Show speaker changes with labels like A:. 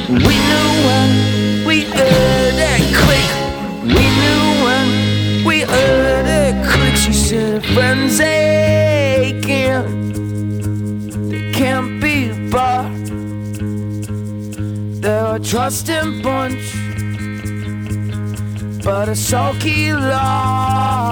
A: We knew when we heard it click. We knew when we heard it click. She said, friends they can't be bought. They're a trusting bunch, but a sulky lot.